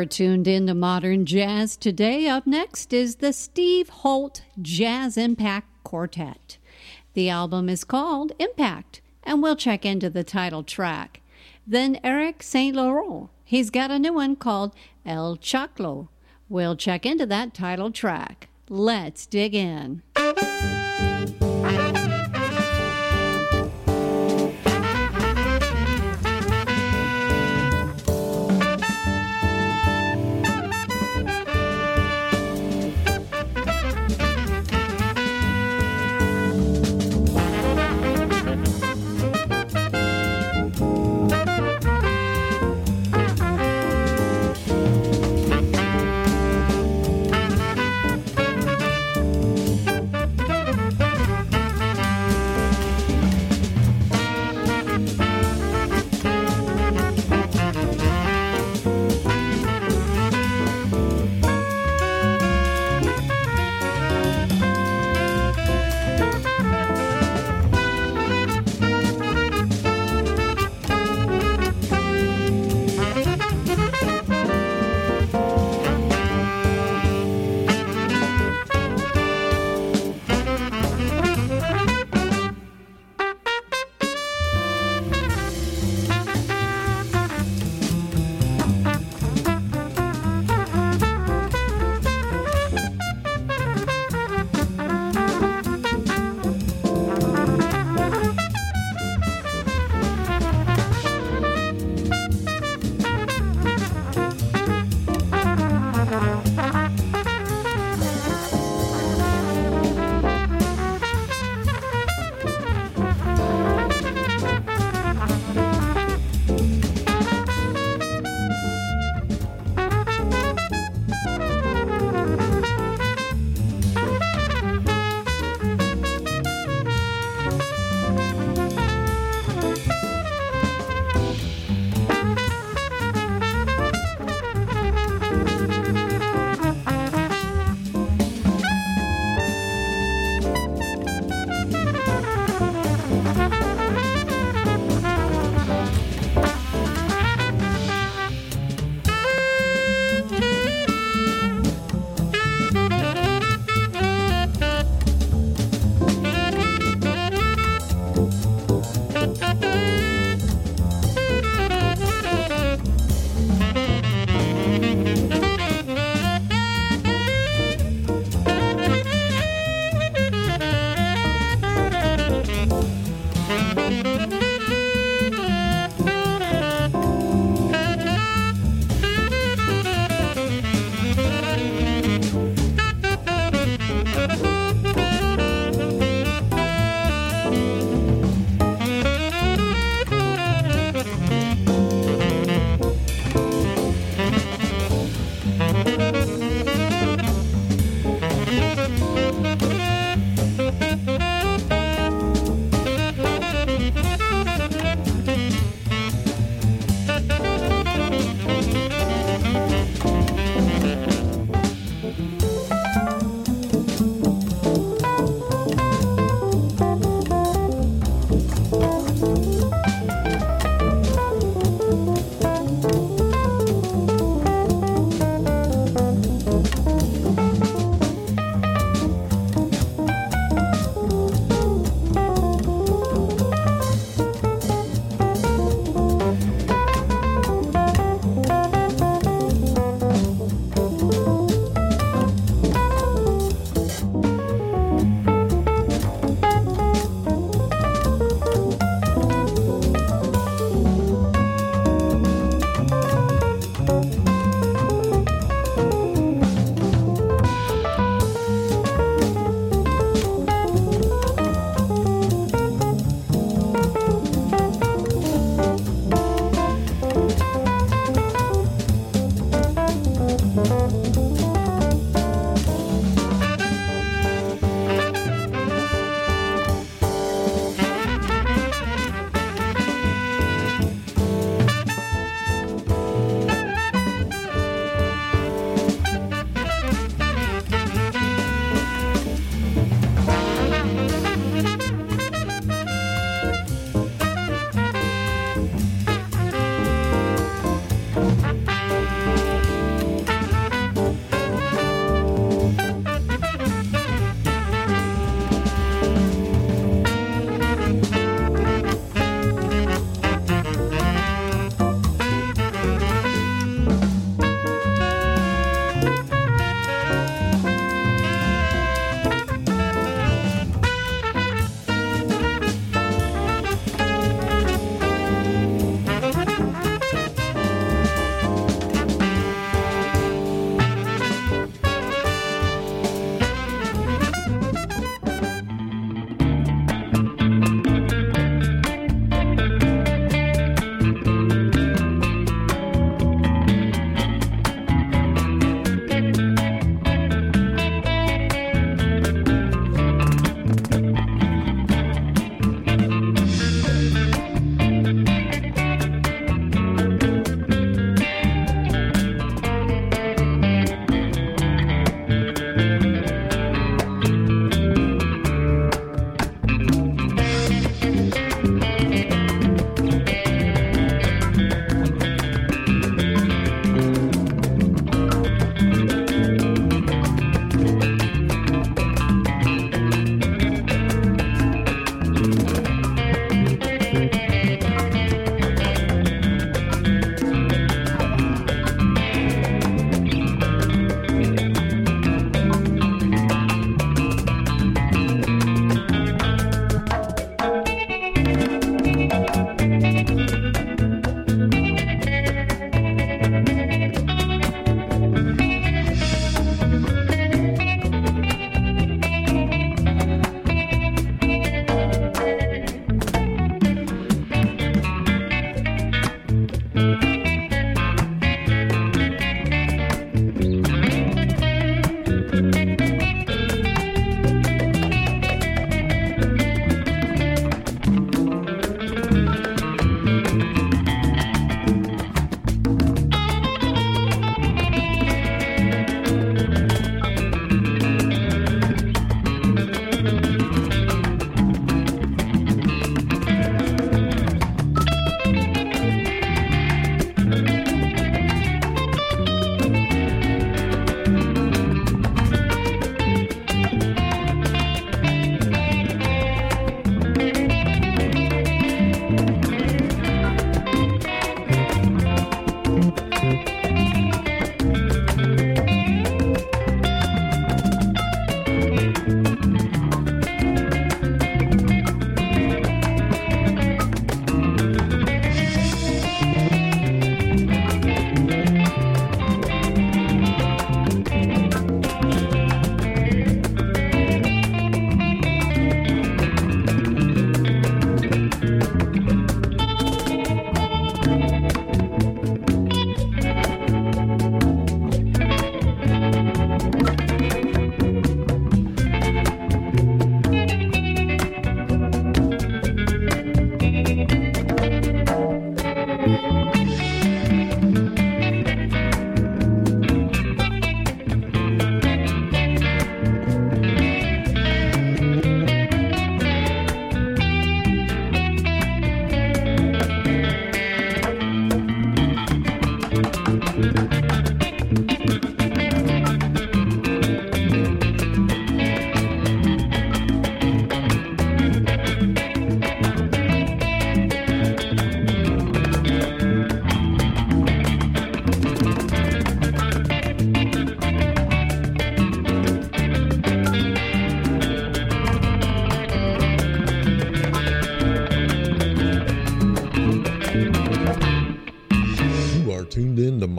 You're tuned into Modern Jazz today. Up next is the Steve Holt Jazz Impact Quartet. The album is called Impact, and we'll check into the title track. Then Eric St. Laurent, he's got a new one called El Choclo. We'll check into that title track. Let's dig in.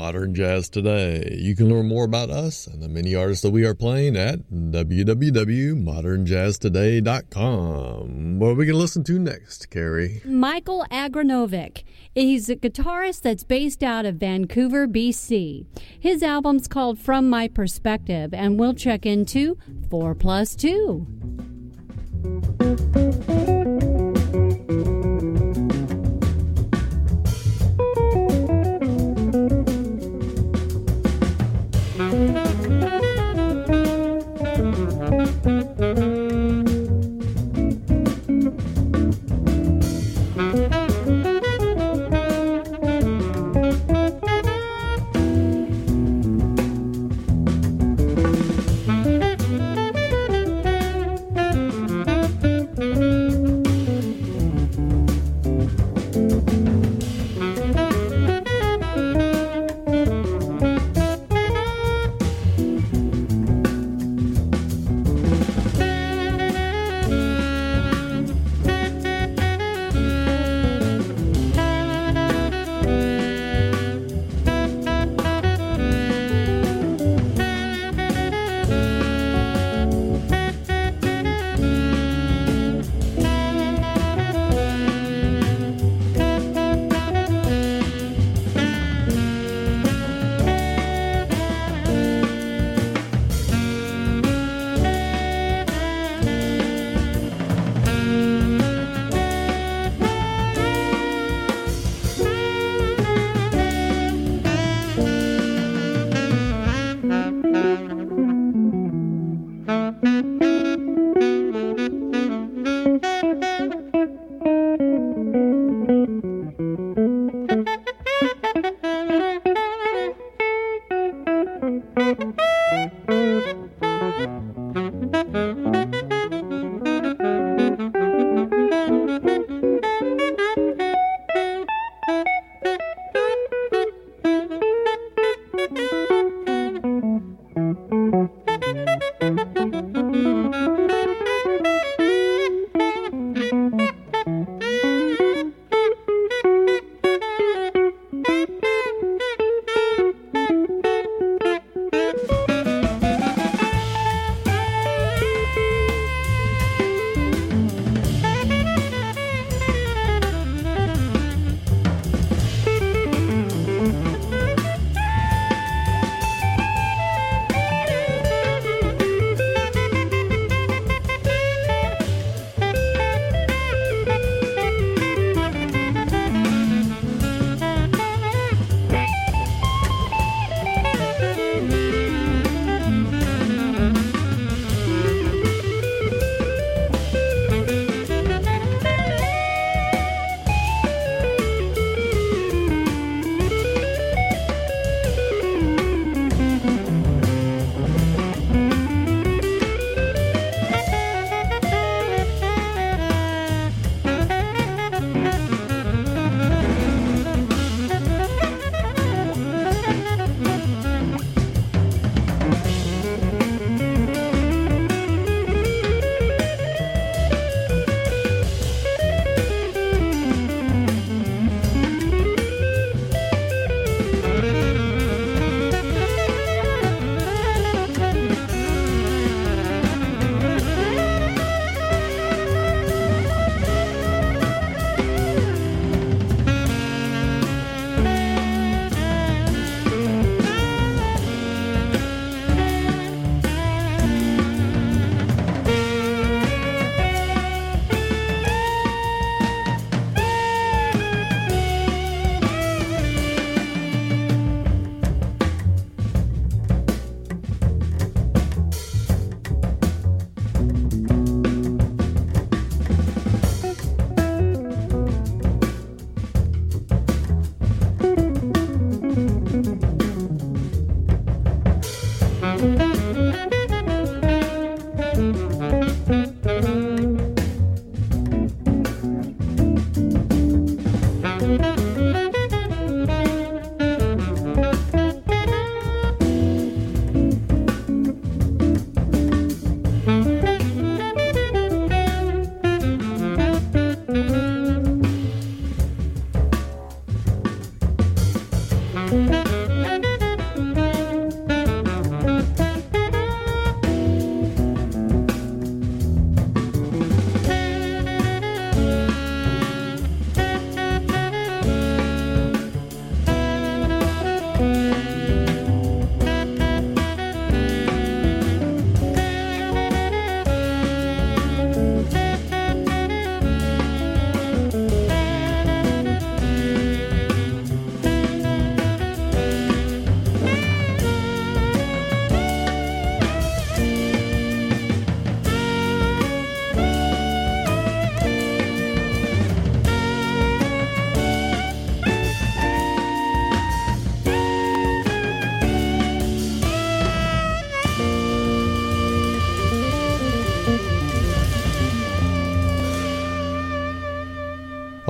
Modern Jazz Today. You can learn more about us and the many artists that we are playing at www.modernjazztoday.com. What are we going to listen to next, Carrie? Michael Agranovic. He's a guitarist that's based out of Vancouver, BC. His album's called From My Perspective, and we'll check into 4+2.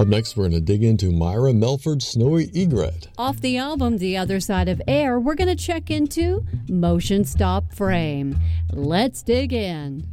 Up next, we're going to dig into Myra Melford's Snowy Egret. Off the album The Other Side of Air, we're going to check into Motion Stop Frame. Let's dig in.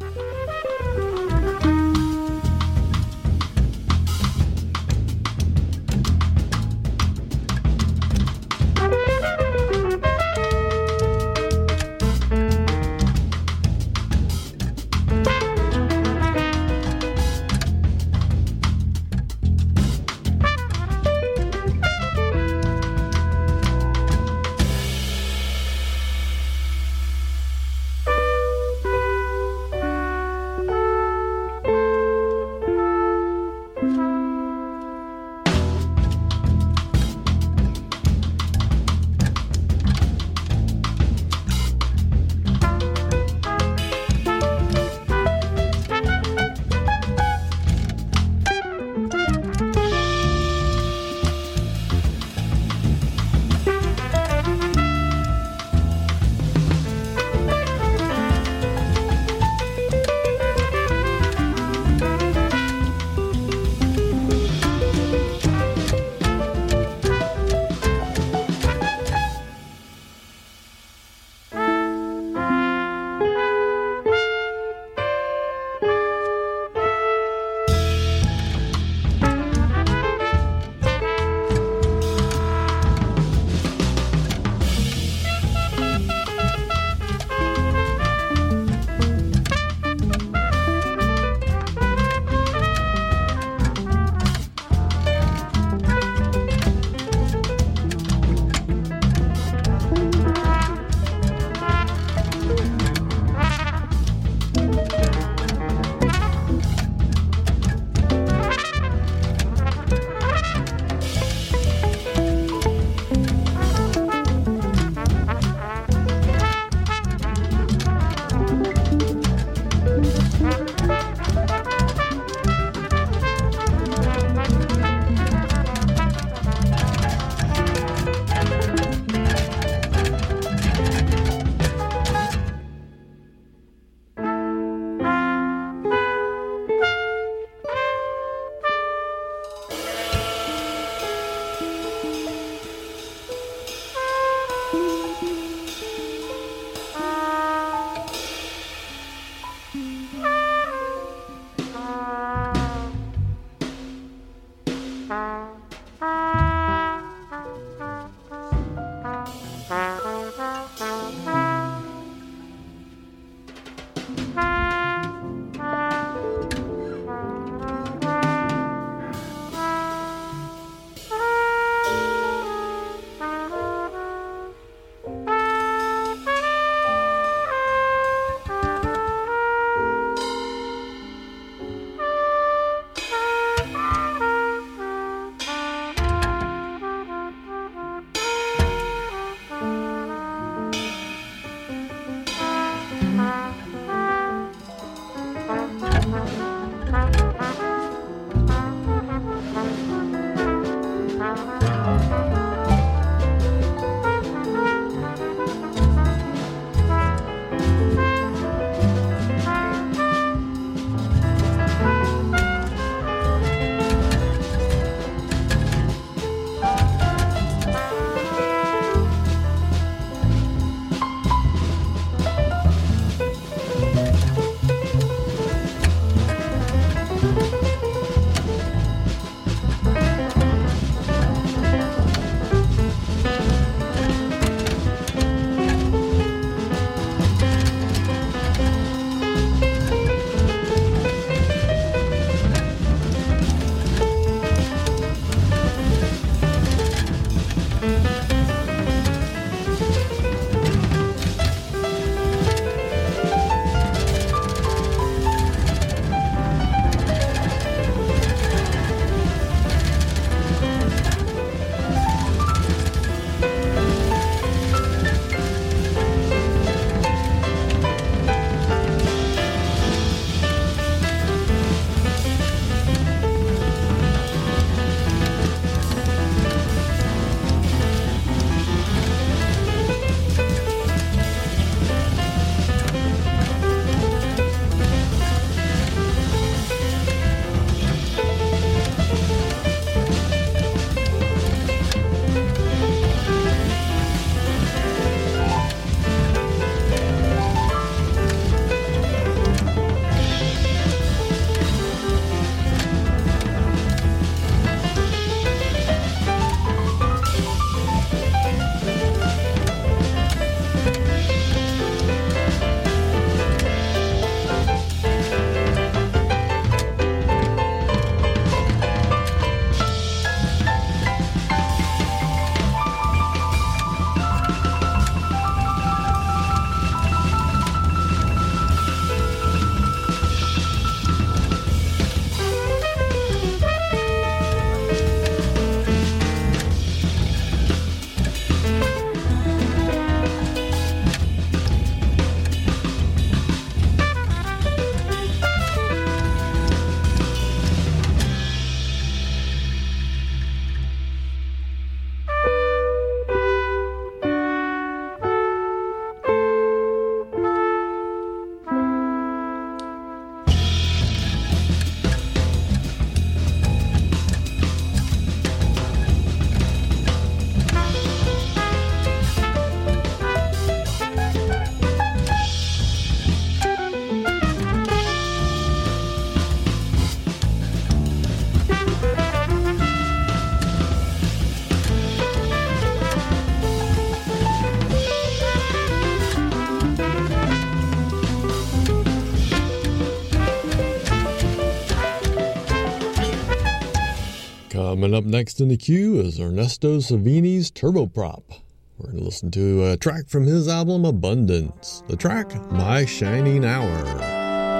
Coming up next in the queue is Ernesto Savini's Turboprop. We're going to listen to a track from his album Abundance. The track, My Shining Hour.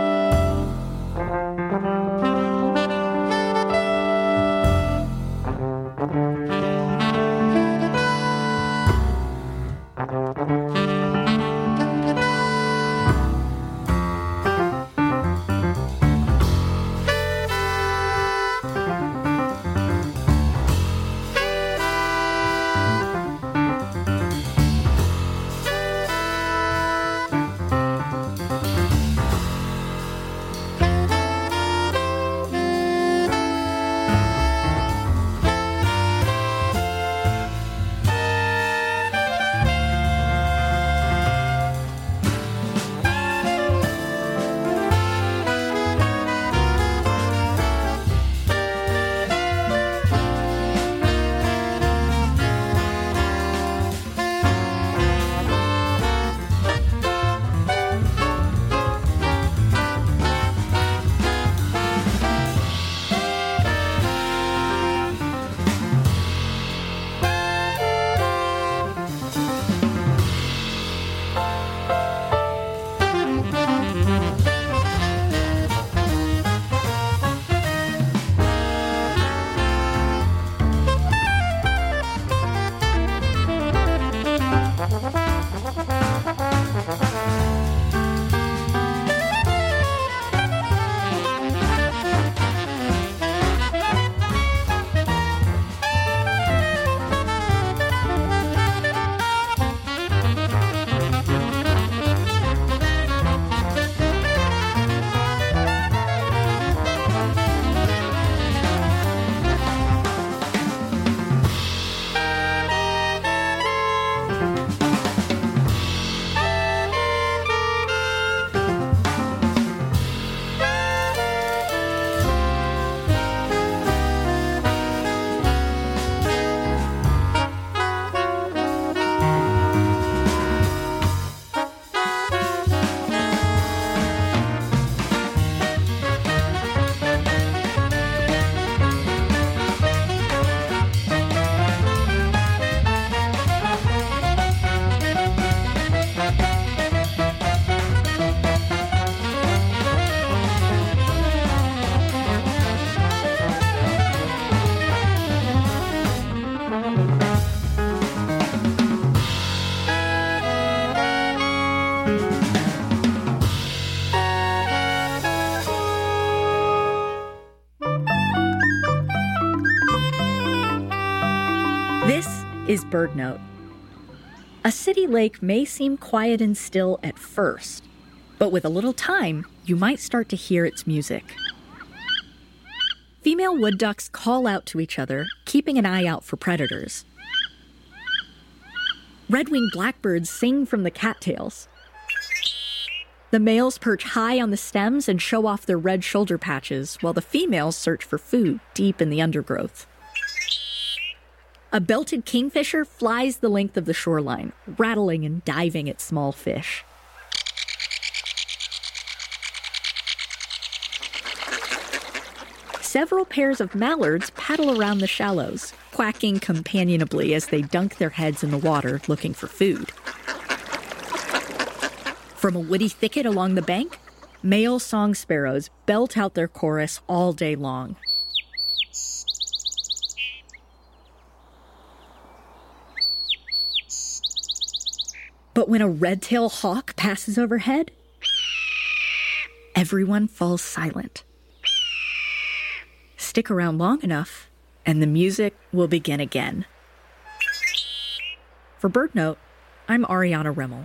This is BirdNote. A city lake may seem quiet and still at first, but with a little time, you might start to hear its music. Female wood ducks call out to each other, keeping an eye out for predators. Red-winged blackbirds sing from the cattails. The males perch high on the stems and show off their red shoulder patches, while the females search for food deep in the undergrowth. A belted kingfisher flies the length of the shoreline, rattling and diving at small fish. Several pairs of mallards paddle around the shallows, quacking companionably as they dunk their heads in the water looking for food. From a woody thicket along the bank, male song sparrows belt out their chorus all day long. But when a red-tailed hawk passes overhead, everyone falls silent. Stick around long enough, and the music will begin again. For BirdNote, I'm Ariana Remmel.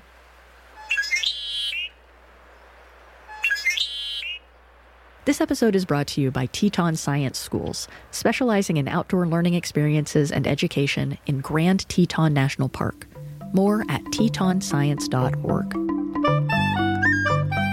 This episode is brought to you by Teton Science Schools, specializing in outdoor learning experiences and education in Grand Teton National Park. More at tetonscience.org.